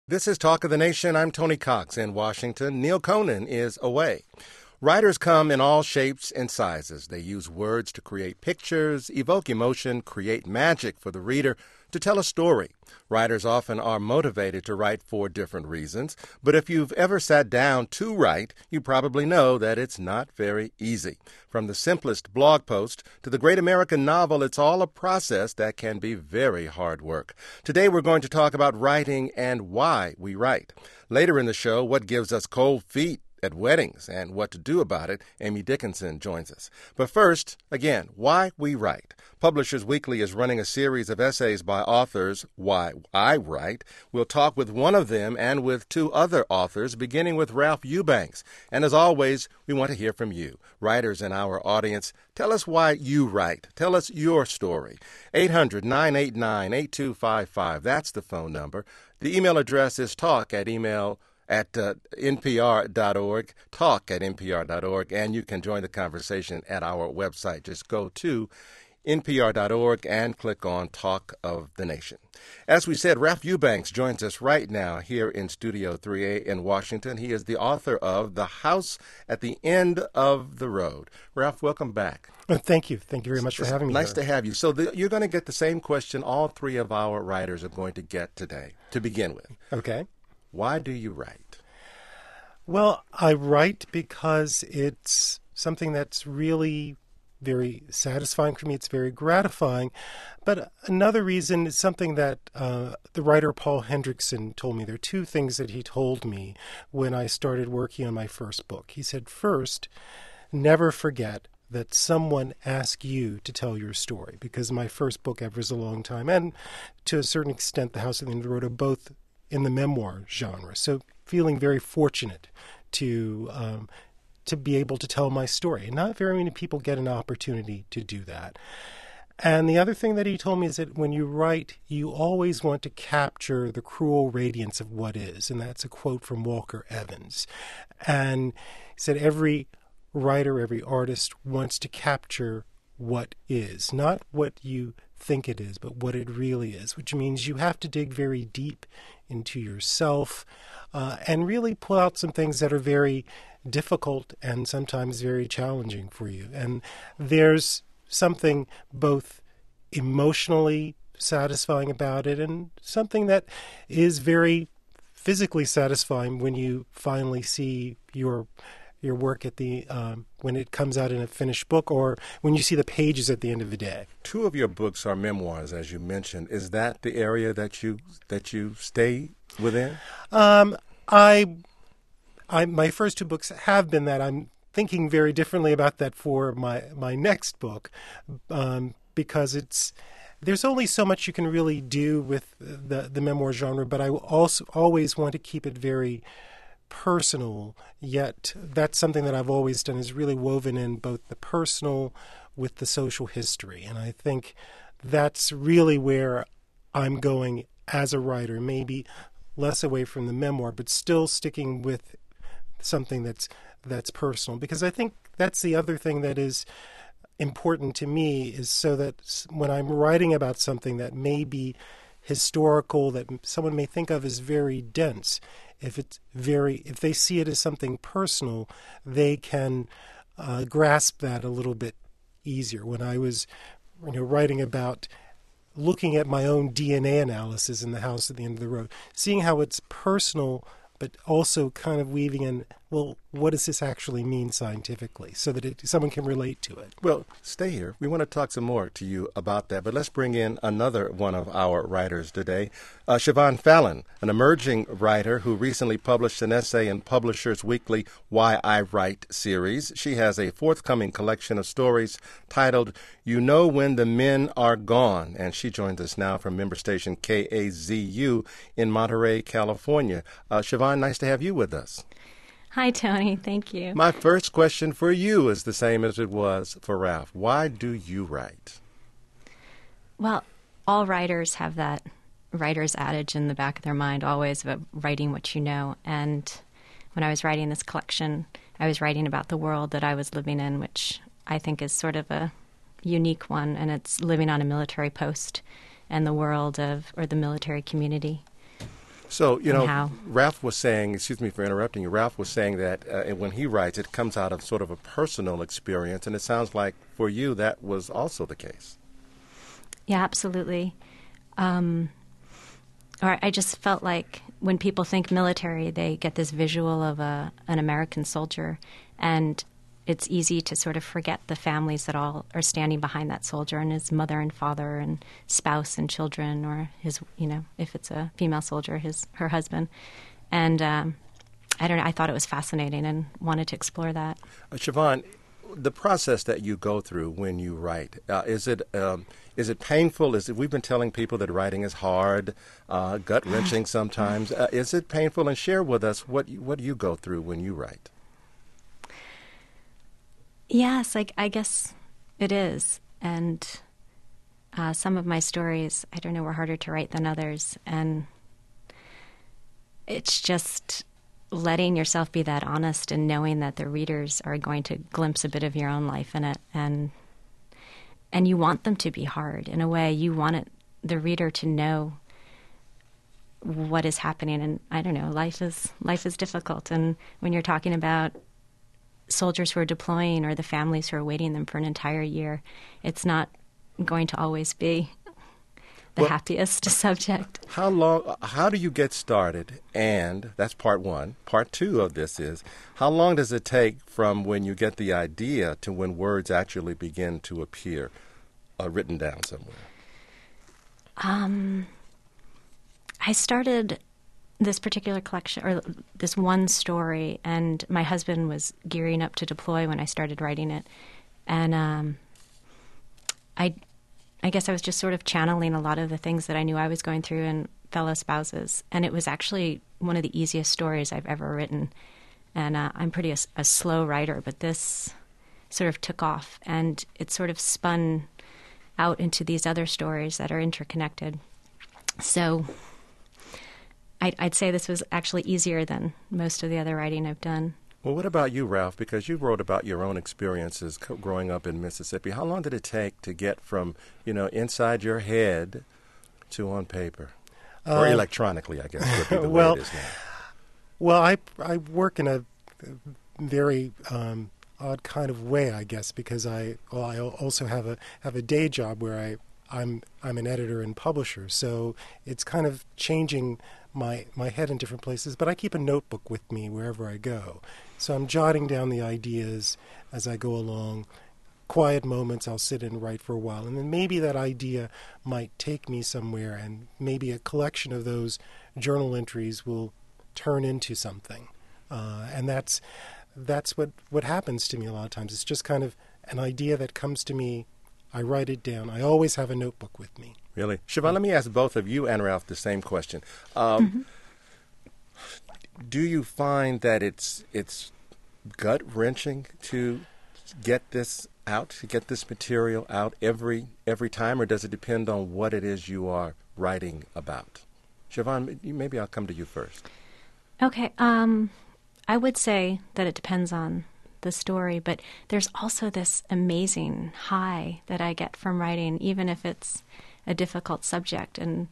This is Talk of the Nation. I'm Tony Cox in Washington. Neil Conan is away. Writers come in all shapes and sizes. They use words to create pictures, evoke emotion, create magic for the reader, to tell a story. Writers often are motivated to write for different reasons, but if you've ever sat down to write, you probably know that it's not very easy. From the simplest blog post to the great American novel, it's all a process that can be very hard work. Today we're going to talk about writing and why we write. Later in the show, what gives us cold feet at weddings and what to do about it. Amy Dickinson joins us. But first, again, why we write. Publishers Weekly is running a series of essays by authors, Why I Write. We'll talk with one of them and with two other authors, beginning with Ralph Eubanks. And as always, we want to hear from you, writers in our audience. Tell us why you write. Tell us your story. 800-989-8255. That's the phone number. The email address is talk@npr.org, talk@npr.org, and you can join the conversation at our website. Just go to npr.org and click on Talk of the Nation. As we said, Ralph Eubanks joins us right now here in Studio 3A in Washington. He is the author of The House at the End of the Road. Ralph, welcome back. Thank you. Thank you very much for having me. Nice to have you. So you're going to get the same question all three of our writers are going to get today, to begin with. Okay. Why do you write? Well, I write because it's something that's really very satisfying for me. It's very gratifying. But another reason is something that the writer Paul Hendrickson told me. There are two things that he told me when I started working on my first book. He said, first, never forget that someone asked you to tell your story, because my first book ever is a long time, and to a certain extent, The House at the End of the Road, are both in the memoir genre. So feeling very fortunate to be able to tell my story. And not very many people get an opportunity to do that. And the other thing that he told me is that when you write, you always want to capture the cruel radiance of what is. And that's a quote from Walker Evans. And he said every writer, every artist wants to capture what is, not what you think it is, but what it really is, which means you have to dig very deep into yourself and really pull out some things that are very difficult and sometimes very challenging for you. And there's something both emotionally satisfying about it and something that is very physically satisfying when you finally see your work at the when it comes out in a finished book, or when you see the pages at the end of the day. Two of your books are memoirs, as you mentioned. Is that the area that you stay within? My first two books have been that. I'm thinking very differently about that for my next book, because there's only so much you can really do with the memoir genre, but I also always want to keep it very personal, yet that's something that I've always done, is really woven in both the personal with the social history. And I think that's really where I'm going as a writer, maybe less away from the memoir, but still sticking with something that's personal. Because I think that's the other thing that is important to me, is so that when I'm writing about something that may be historical, that someone may think of as very dense, if they see it as something personal, they can grasp that a little bit easier. When I was writing about looking at my own DNA analysis in The House at the End of the Road, seeing how it's personal, but also kind of weaving in, well, what does this actually mean scientifically, so that someone can relate to it? Well, stay here. We want to talk some more to you about that, but let's bring in another one of our writers today, Siobhan Fallon, an emerging writer who recently published an essay in Publishers Weekly Why I Write series. She has a forthcoming collection of stories titled You Know When the Men Are Gone, and she joins us now from member station KAZU in Monterey, California. Siobhan, nice to have you with us. Hi, Tony. Thank you. My first question for you is the same as it was for Ralph. Why do you write? Well, all writers have that writer's adage in the back of their mind always about writing what you know. And when I was writing this collection, I was writing about the world that I was living in, which I think is sort of a unique one, and it's living on a military post and the world of, or the military community. So, you know, how. Ralph was saying, excuse me for interrupting you, Ralph was saying that when he writes, it comes out of sort of a personal experience, and it sounds like for you that was also the case. Yeah, absolutely. Or I just felt like when people think military, they get this visual of an American soldier, and it's easy to sort of forget the families that all are standing behind that soldier and his mother and father and spouse and children, or his, you know, if it's a female soldier, her husband. And I don't know, I thought it was fascinating and wanted to explore that. Siobhan, the process that you go through when you write, is it painful? We've been telling people that writing is hard, gut-wrenching sometimes. Is it painful? And share with us what do you go through when you write? Yes, I guess it is. And some of my stories, I don't know, were harder to write than others. And it's just letting yourself be that honest and knowing that the readers are going to glimpse a bit of your own life in it. And you want them to be hard. In a way, you want the reader to know what is happening. And I don't know, life is difficult. And when you're talking about soldiers who are deploying or the families who are waiting them for an entire year, it's not going to always be the happiest subject. How do you get started? And that's part one. Part two of this is, how long does it take from when you get the idea to when words actually begin to appear written down somewhere? I started this particular collection, or this one story, and my husband was gearing up to deploy when I started writing it. And I guess I was just sort of channeling a lot of the things that I knew I was going through in fellow spouses. And it was actually one of the easiest stories I've ever written. And I'm pretty a slow writer, but this sort of took off, and it sort of spun out into these other stories that are interconnected. So I'd say this was actually easier than most of the other writing I've done. Well, what about you, Ralph? Because you wrote about your own experiences growing up in Mississippi. How long did it take to get from, inside your head to on paper? Or electronically, I guess, would be the way it is now. Well, I work in a very odd kind of way, I guess, because I also have a day job where I'm an editor and publisher, so it's kind of changing my head in different places, but I keep a notebook with me wherever I go. So I'm jotting down the ideas as I go along. Quiet moments, I'll sit and write for a while, and then maybe that idea might take me somewhere, and maybe a collection of those journal entries will turn into something. And that's what happens to me a lot of times. It's just kind of an idea that comes to me. I write it down. I always have a notebook with me. Really? Siobhan, let me ask both of you and Ralph the same question. Do you find that it's gut-wrenching to get this out, to get this material out every time, or does it depend on what it is you are writing about? Siobhan, maybe I'll come to you first. Okay. I would say that it depends on the story, but there's also this amazing high that I get from writing, even if it's a difficult subject. And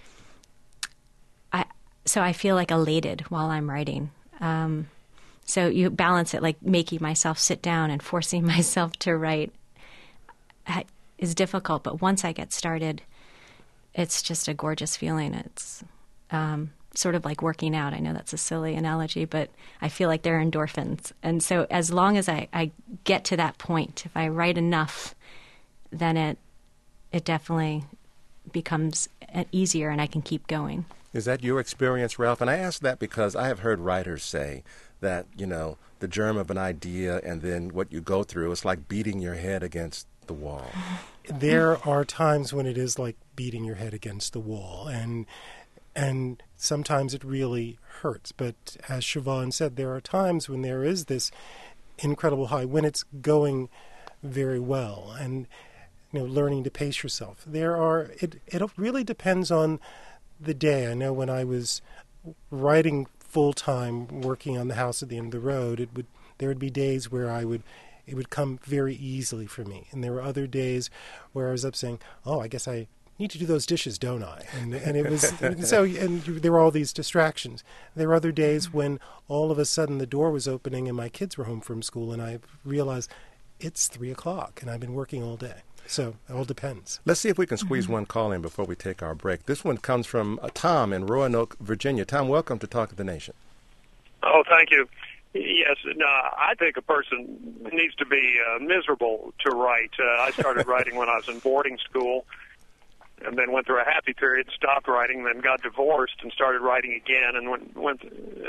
so I feel like elated while I'm writing. So you balance it, like making myself sit down and forcing myself to write is difficult, but once I get started, it's just a gorgeous feeling. It's sort of like working out. I know that's a silly analogy, but I feel like they're endorphins. And so as long as I get to that point, if I write enough, then it definitely becomes easier and I can keep going. Is that your experience, Ralph? And I ask that because I have heard writers say that, the germ of an idea and then what you go through, it's like beating your head against the wall. There are times when it is like beating your head against the wall, and sometimes it really hurts. But as Siobhan said, there are times when there is this incredible high, when it's going very well, and learning to pace yourself. It really depends on the day. I know when I was writing full-time, working on the house at the end of the road, there would be days where it would come very easily for me, and there were other days where I was up saying, "Oh, I guess I need to do those dishes, don't I? And it was so. And there were all these distractions. There were other days when all of a sudden the door was opening and my kids were home from school, and I realized it's 3:00 and I've been working all day. So it all depends. Let's see if we can squeeze one call in before we take our break. This one comes from Tom in Roanoke, Virginia. Tom, welcome to Talk of the Nation. Oh, thank you. Yes, no, I think a person needs to be miserable to write. I started writing when I was in boarding school, and then went through a happy period, stopped writing, then got divorced and started writing again, and went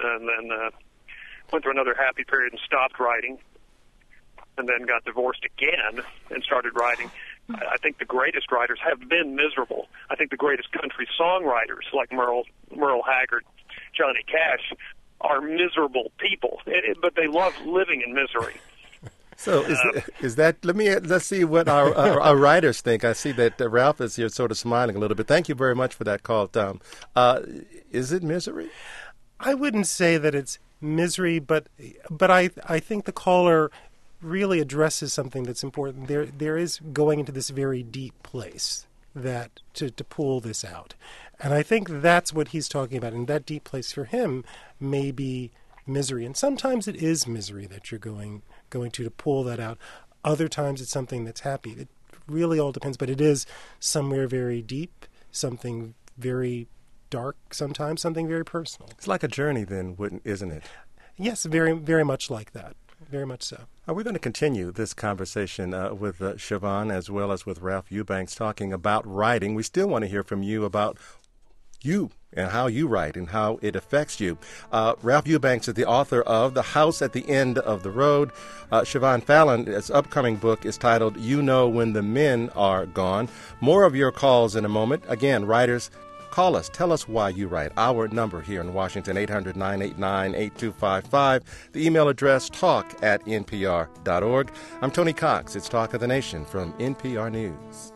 through another happy period and stopped writing, and then got divorced again and started writing. I think the greatest writers have been miserable. I think the greatest country songwriters like Merle Haggard, Johnny Cash are miserable people, but they love living in misery. So is that? Let's see what our writers think. I see that Ralph is here, sort of smiling a little bit. Thank you very much for that call, Tom. Is it misery? I wouldn't say that it's misery, but I think the caller really addresses something that's important. There is going into this very deep place that to pull this out, and I think that's what he's talking about. And that deep place for him may be misery, and sometimes it is misery that you're going to pull that out. Other times it's something that's happy. It really all depends, but it is somewhere very deep, something very dark, sometimes something very personal. It's like a journey then, isn't it? Yes, very, very much like that. Very much so. We're going to continue this conversation with Siobhan as well as with Ralph Eubanks talking about writing. We still want to hear from you about you and how you write and how it affects you. Ralph Eubanks is the author of The House at the End of the Road. Siobhan Fallon's upcoming book is titled You Know When the Men Are Gone. More of your calls in a moment. Again, writers, call us. Tell us why you write. Our number here in Washington, 800-989-8255. The email address, talk@npr.org. I'm Tony Cox. It's Talk of the Nation from NPR News.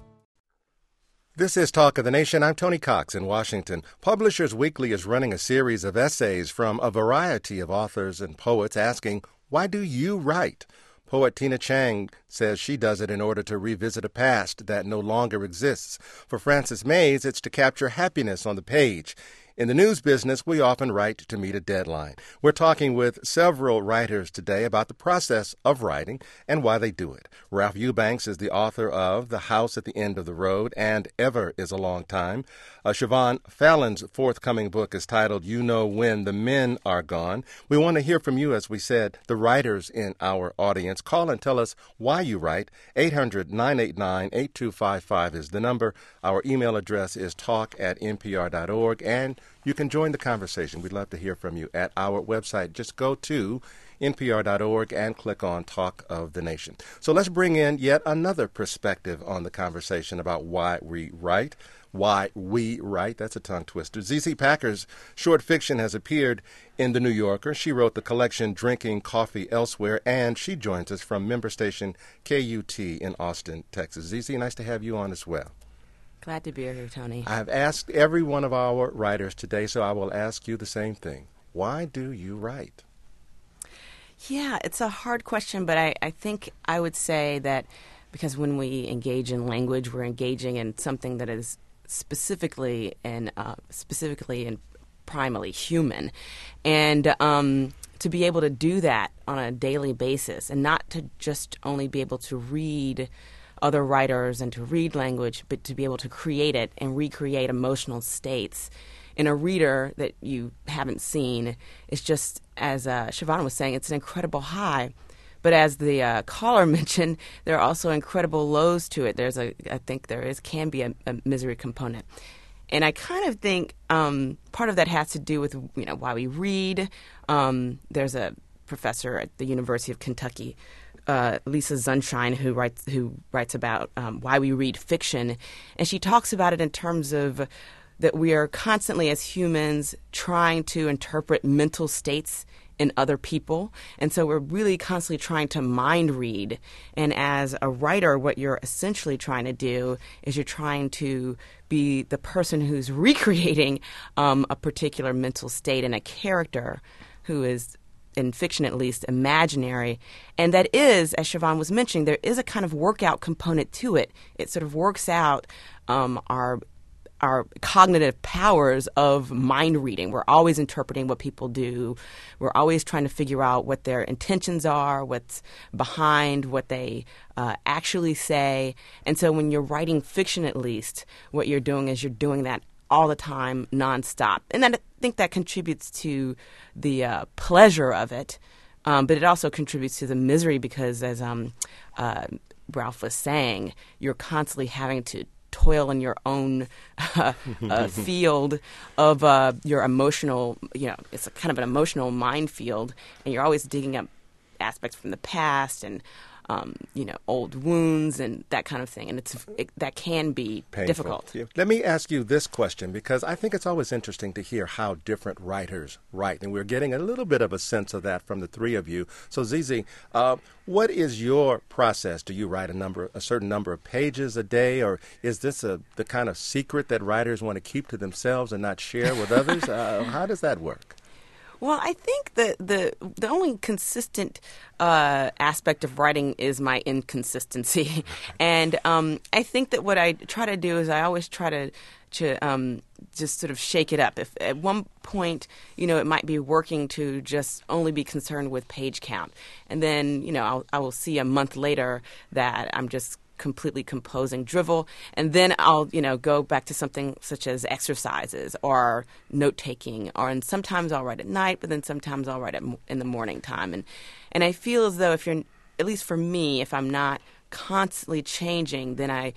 This is Talk of the Nation. I'm Tony Cox in Washington. Publishers Weekly is running a series of essays from a variety of authors and poets asking, why do you write? Poet Tina Chang says she does it in order to revisit a past that no longer exists. For Frances Mays, it's to capture happiness on the page. In the news business, we often write to meet a deadline. We're talking with several writers today about the process of writing and why they do it. Ralph Eubanks is the author of The House at the End of the Road and Ever is a Long Time. Siobhan Fallon's forthcoming book is titled You Know When the Men Are Gone. We want to hear from you, as we said, the writers in our audience. Call and tell us why you write. 800-989-8255 is the number. Our email address is talk@npr.org, and you can join the conversation. We'd love to hear from you at our website. Just go to npr.org and click on Talk of the Nation. So let's bring in yet another perspective on the conversation about why we write. Why we write. That's a tongue twister. ZZ Packer's short fiction has appeared in The New Yorker. She wrote the collection Drinking Coffee Elsewhere, and she joins us from member station KUT in Austin, Texas. ZZ, nice to have you on as well. Glad to be here, Tony. I've asked every one of our writers today, so I will ask you the same thing. Why do you write? Yeah, it's a hard question, but I think I would say that because when we engage in language, we're engaging in something that is specifically and primally human, and to be able to do that on a daily basis, and not to just only be able to read other writers and to read language, but to be able to create it and recreate emotional states in a reader that you haven't seen is just, as Siobhan was saying, it's an incredible high. But as the caller mentioned, there are also incredible lows to it. I think can be a misery component. And I kind of think part of that has to do with, why we read. There's a professor at the University of Kentucky, Lisa Sunshine, who writes about why we read fiction. And she talks about it in terms of that we are constantly, as humans, trying to interpret mental states in other people. And so we're really constantly trying to mind read. And as a writer, what you're essentially trying to do is you're trying to be the person who's recreating a particular mental state in a character who is in fiction at least, imaginary. And that is, as Siobhan was mentioning, there is a kind of workout component to it. It sort of works out our cognitive powers of mind reading. We're always interpreting what people do. We're always trying to figure out what their intentions are, what's behind what they actually say. And so when you're writing fiction, at least, what you're doing is you're doing that all the time, nonstop. And I think that contributes to the pleasure of it, but it also contributes to the misery because, as Ralph was saying, you're constantly having to toil in your own field of your emotional, it's a kind of an emotional minefield, and you're always digging up aspects from the past and old wounds and that kind of thing, and that can be painful. Difficult. Yeah. Let me ask you this question, because I think it's always interesting to hear how different writers write, and we're getting a little bit of a sense of that from the three of you. So, Zizi, what is your process? Do you write a certain number of pages a day, or is this the kind of secret that writers want to keep to themselves and not share with others? How does that work? Well, I think the only consistent aspect of writing is my inconsistency, and I think that what I try to do is I always try to just sort of shake it up. If at one point, it might be working to just only be concerned with page count, and then I will see a month later that I'm just completely composing drivel, and then I'll go back to something such as exercises or note taking, and sometimes I'll write at night, but then sometimes I'll write in the morning time, and I feel as though if you're, at least for me, if I'm not constantly changing, then I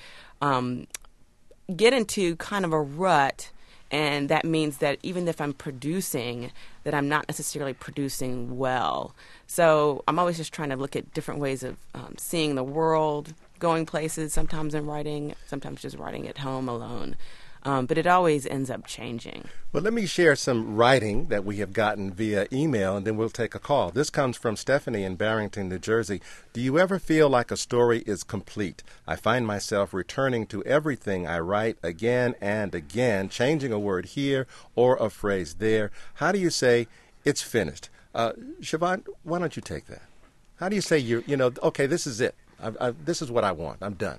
get into kind of a rut. And that means that even if I'm producing, that I'm not necessarily producing well. So I'm always just trying to look at different ways of seeing the world, going places, sometimes in writing, sometimes just writing at home alone. But it always ends up changing. Well, let me share some writing that we have gotten via email, and then we'll take a call. This comes from Stephanie in Barrington, New Jersey. Do you ever feel like a story is complete? I find myself returning to everything I write again and again, changing a word here or a phrase there. How do you say it's finished? Siobhan, why don't you take that? How do you say okay, this is it. This is what I want. I'm done.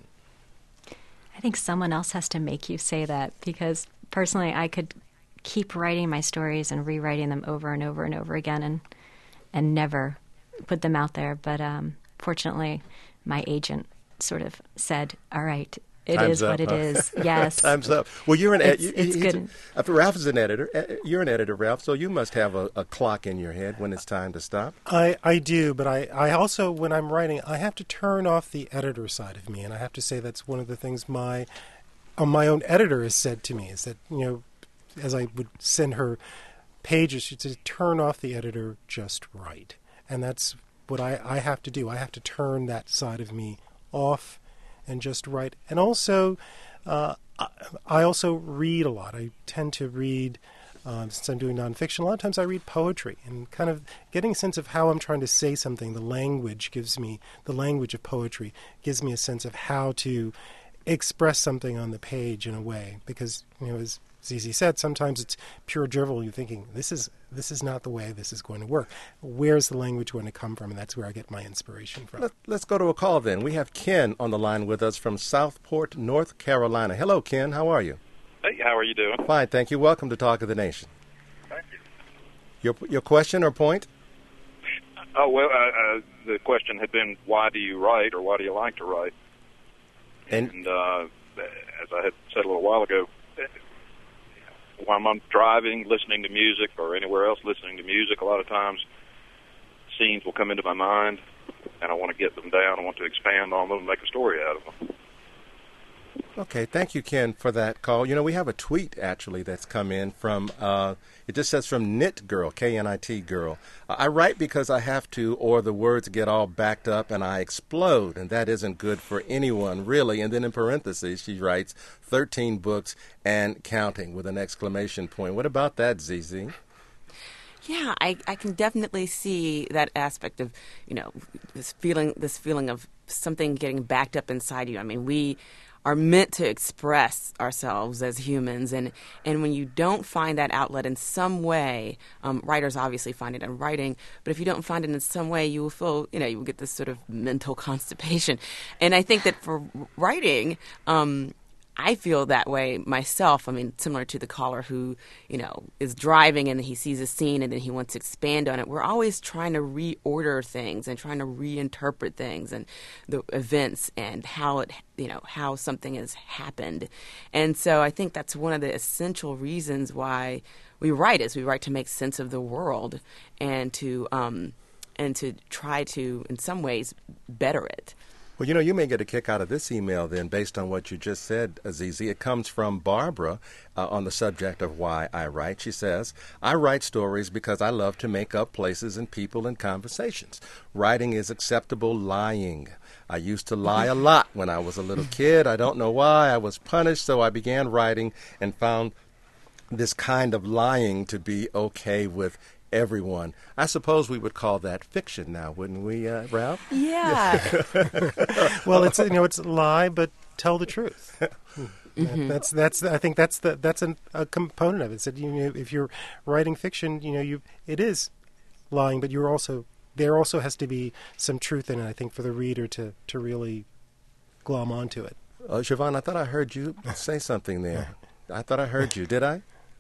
I think someone else has to make you say that, because personally I could keep writing my stories and rewriting them over and over and over again and never put them out there. But fortunately, my agent sort of said, all right, it Time's is up, what it huh? is. Yes. Time's up. Well, you're an editor. It's good. Ralph is an editor. You're an editor, Ralph, so you must have a clock in your head when it's time to stop. I do, but I also, when I'm writing, I have to turn off the editor side of me, and I have to say that's one of the things my own editor has said to me, is that, as I would send her pages, she'd say, turn off the editor, just write. And that's what I have to do. I have to turn that side of me off and just write. And also, I also read a lot. I tend to read, since I'm doing nonfiction, a lot of times I read poetry, and kind of getting a sense of how I'm trying to say something. The language of poetry gives me a sense of how to express something on the page in a way. Because, as Zizi said, sometimes it's pure drivel. You're thinking, this is not the way this is going to work. Where's the language going to come from? And that's where I get my inspiration from. Let's go to a call then. We have Ken on the line with us from Southport, North Carolina. Hello, Ken. How are you? Hey, how are you doing? Fine, thank you. Welcome to Talk of the Nation. Thank you. Your question or point? Oh, well, the question had been, why do you write, or why do you like to write? And as I had said a little while ago, when I'm driving, listening to music, or anywhere else listening to music, a lot of times scenes will come into my mind, and I want to get them down. I want to expand on them and make a story out of them. Okay, thank you, Ken, for that call. We have a tweet, actually, that's come in from, it just says from Knit Girl, K-N-I-T Girl. I write because I have to, or the words get all backed up and I explode, and that isn't good for anyone, really. And then in parentheses, she writes 13 books and counting with an exclamation point. What about that, Zizi? Yeah, I can definitely see that aspect of, this feeling of something getting backed up inside you. I mean, we are meant to express ourselves as humans, and when you don't find that outlet in some way, writers obviously find it in writing, but if you don't find it in some way, you will feel, you will get this sort of mental constipation. And I think that for writing, I feel that way myself. I mean, similar to the caller who, is driving and he sees a scene and then he wants to expand on it. We're always trying to reorder things and trying to reinterpret things and the events and how how something has happened. And so I think that's one of the essential reasons why we write, is we write to make sense of the world and to try to, in some ways, better it. Well, you may get a kick out of this email then, based on what you just said, Azizi. It comes from Barbara on the subject of why I write. She says, I write stories because I love to make up places and people and conversations. Writing is acceptable lying. I used to lie a lot when I was a little kid. I don't know why. I was punished, so I began writing and found this kind of lying to be okay with everyone. I suppose we would call that fiction now, wouldn't we, Ralph? Yeah. Well, it's lie, but tell the truth. Mm-hmm. I think that's a component of it. So, if you're writing fiction, it is lying, but there also has to be some truth in it, I think, for the reader to really glom onto it. Siobhan, I thought I heard you say something there. I thought I heard you. Did I?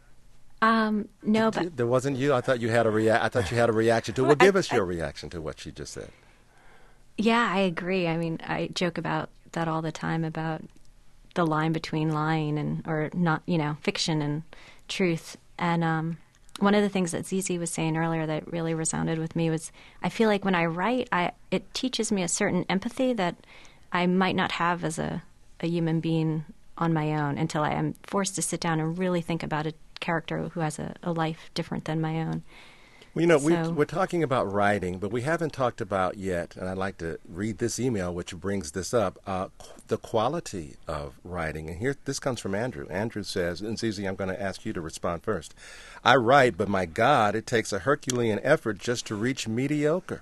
No, but there wasn't you. I thought you had a reaction to it. Well, give us your reaction to what she just said. Yeah, I agree. I mean, I joke about that all the time, about the line between lying or not, fiction and truth. And one of the things that Zizi was saying earlier that really resounded with me was, I feel like when I write, it teaches me a certain empathy that I might not have as a human being on my own until I am forced to sit down and really think about a character who has a life different than my own. Well, we're talking about writing, but we haven't talked about yet, and I'd like to read this email which brings this up, the quality of writing. And this comes from Andrew. Andrew says, and Zizi, I'm going to ask you to respond first. I write, but my God, it takes a Herculean effort just to reach mediocre.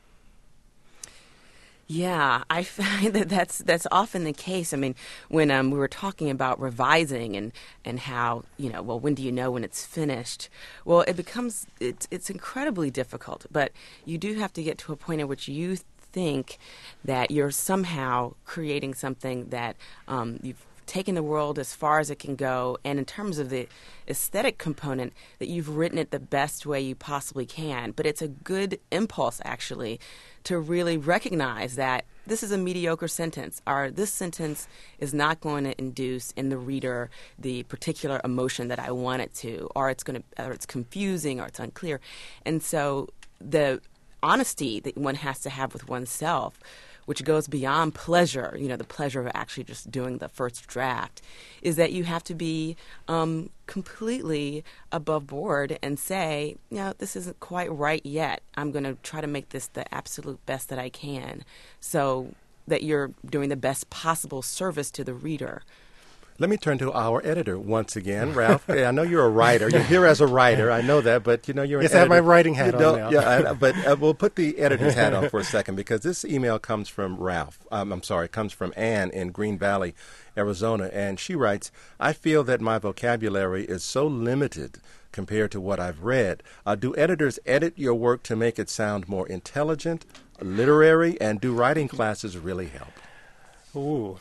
Yeah, I find that's often the case. I mean, when we were talking about revising and how, when do you know when it's finished? Well, it's incredibly difficult, but you do have to get to a point at which you think that you're somehow creating something that you've taken the world as far as it can go, and in terms of the aesthetic component, that you've written it the best way you possibly can. But it's a good impulse, actually, to really recognize that this is a mediocre sentence, or this sentence is not going to induce in the reader the particular emotion that I want it to, or it's confusing, or it's unclear. And so the honesty that one has to have with oneself, which goes beyond pleasure, the pleasure of actually just doing the first draft, is that you have to be completely above board and say, this isn't quite right yet. I'm going to try to make this the absolute best that I can, so that you're doing the best possible service to the reader. Let me turn to our editor once again, Ralph. I know you're a writer. You're here as a writer. I know that, but you're an editor. Yes, I have my writing hat on now. Yeah, but we'll put the editor's hat on for a second, because this email comes from comes from Ann in Green Valley, Arizona, and she writes, I feel that my vocabulary is so limited compared to what I've read. Do editors edit your work to make it sound more intelligent, literary, and do writing classes really help? Ooh.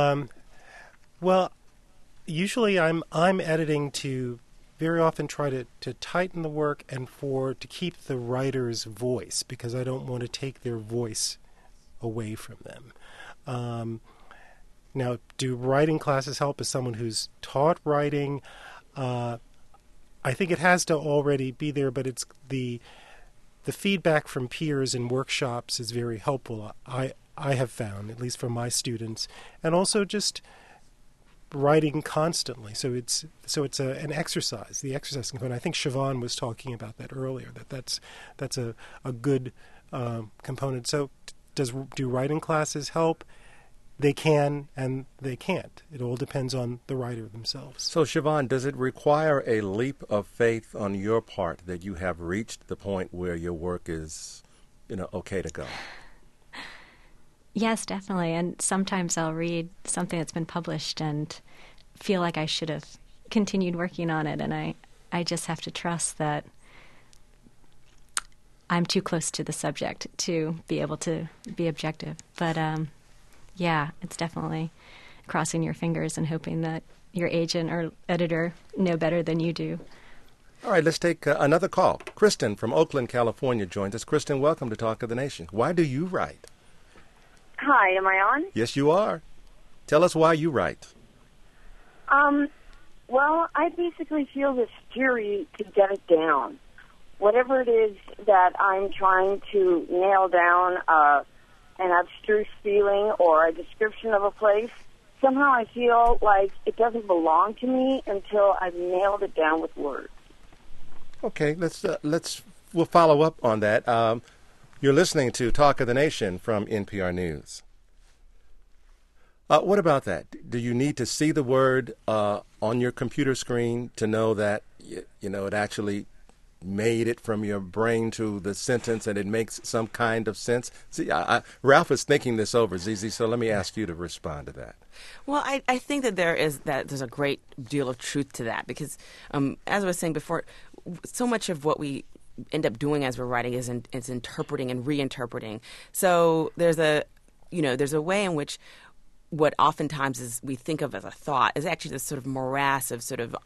Well, usually I'm editing to very often try to tighten the work and to keep the writer's voice, because I don't want to take their voice away from them. Now, do writing classes help? As someone who's taught writing, I think it has to already be there, but it's the feedback from peers in workshops is very helpful. I have found, at least from my students, and also just writing constantly. So it's an exercise. The exercise component. I think Siobhan was talking about that earlier. That's a good component. So do writing classes help? They can and they can't. It all depends on the writer themselves. So Siobhan, does it require a leap of faith on your part that you have reached the point where your work is, okay to go? Yes, definitely. And sometimes I'll read something that's been published and feel like I should have continued working on it. And I just have to trust that I'm too close to the subject to be able to be objective. But yeah, it's definitely crossing your fingers and hoping that your agent or editor know better than you do. All right, let's take another call. Kristen from Oakland, California joins us. Kristen, welcome to Talk of the Nation. Why do you write? Hi, am I on? Yes, you are. Tell us why you write. Well, I basically feel this fury to get it down. Whatever it is that I'm trying to nail down, an abstruse feeling or a description of a place, somehow I feel like it doesn't belong to me until I've nailed it down with words. Okay, we'll follow up on that. You're listening to Talk of the Nation from NPR News. What about that? Do you need to see the word on your computer screen to know that it actually made it from your brain to the sentence and it makes some kind of sense? See, Ralph is thinking this over, Zizi, so let me ask you to respond to that. Well, I think that there's a great deal of truth to that because, as I was saying before, so much of what we end up doing as we're writing is interpreting and reinterpreting. So there's a way in which what oftentimes is we think of as a thought is actually this sort of morass of sort of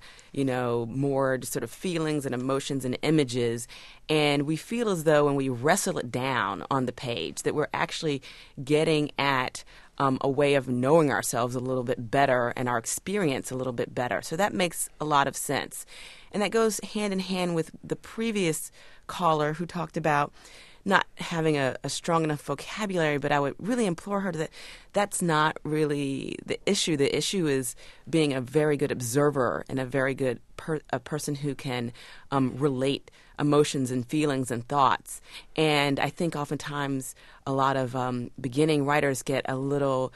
moored sort of feelings and emotions and images. And we feel as though when we wrestle it down on the page that we're actually getting at a way of knowing ourselves a little bit better and our experience a little bit better. So that makes a lot of sense. And that goes hand in hand with the previous caller who talked about not having a strong enough vocabulary, but I would really implore her that that's not really the issue. The issue is being a very good observer and a very good a person who can relate emotions and feelings and thoughts. And I think oftentimes a lot of beginning writers get a little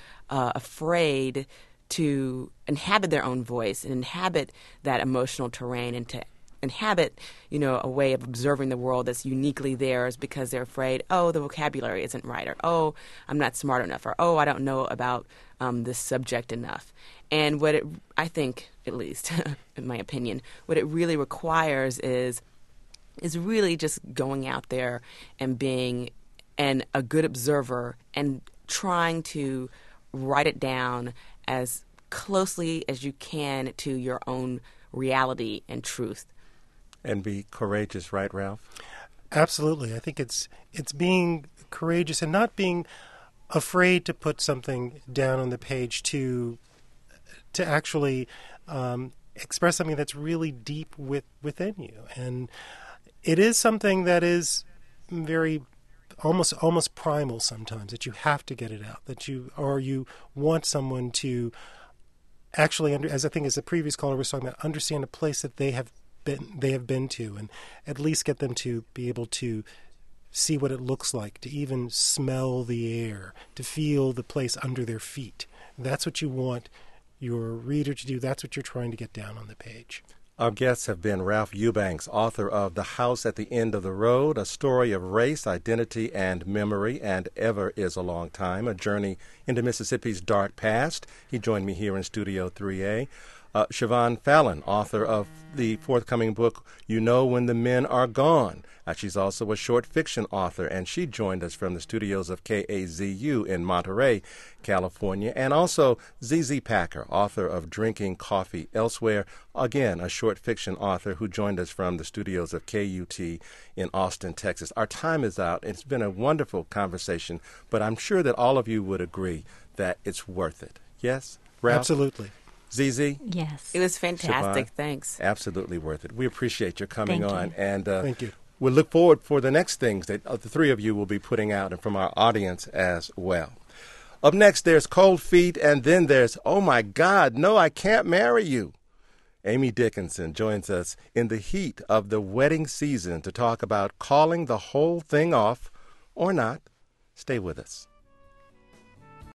afraid to inhabit their own voice and inhabit that emotional terrain and to inhabit, a way of observing the world that's uniquely theirs because they're afraid, the vocabulary isn't right, or, I'm not smart enough, or, I don't know about this subject enough. And I think, at least in my opinion, what it really requires is really just going out there and being a good observer and trying to write it down as closely as you can to your own reality and truth. And be courageous, right, Ralph? Absolutely. I think it's being courageous and not being afraid to put something down on the page to actually express something that's really deep within you. And it is something that is very almost primal sometimes, that you have to get it out, that you want someone to actually, as I think as the previous caller was talking about, understand a place that they have been to, and at least get them to be able to see what it looks like, to even smell the air, to feel the place under their feet. That's what you want your reader to do. That's what you're trying to get down on the page. Our guests have been Ralph Eubanks, author of The House at the End of the Road, a story of race, identity, and memory, and Ever Is a Long Time, a journey into Mississippi's dark past. He joined me here in Studio 3A. Siobhan Fallon, author of the forthcoming book, You Know When the Men Are Gone. She's also a short fiction author, and she joined us from the studios of KAZU in Monterey, California. And also ZZ Packer, author of Drinking Coffee Elsewhere, again, a short fiction author who joined us from the studios of KUT in Austin, Texas. Our time is out. It's been a wonderful conversation, but I'm sure that all of you would agree that it's worth it. Yes, Ralph? Absolutely. ZZ? Yes. It was fantastic. Siobhan, thanks. Absolutely worth it. We appreciate your coming Thank on. you. And thank you. We'll look forward for the next things that the three of you will be putting out and from our audience as well. Up next, there's Cold Feet, and then there's Oh My God, No, I Can't Marry You. Amy Dickinson joins us in the heat of the wedding season to talk about calling the whole thing off or not. Stay with us.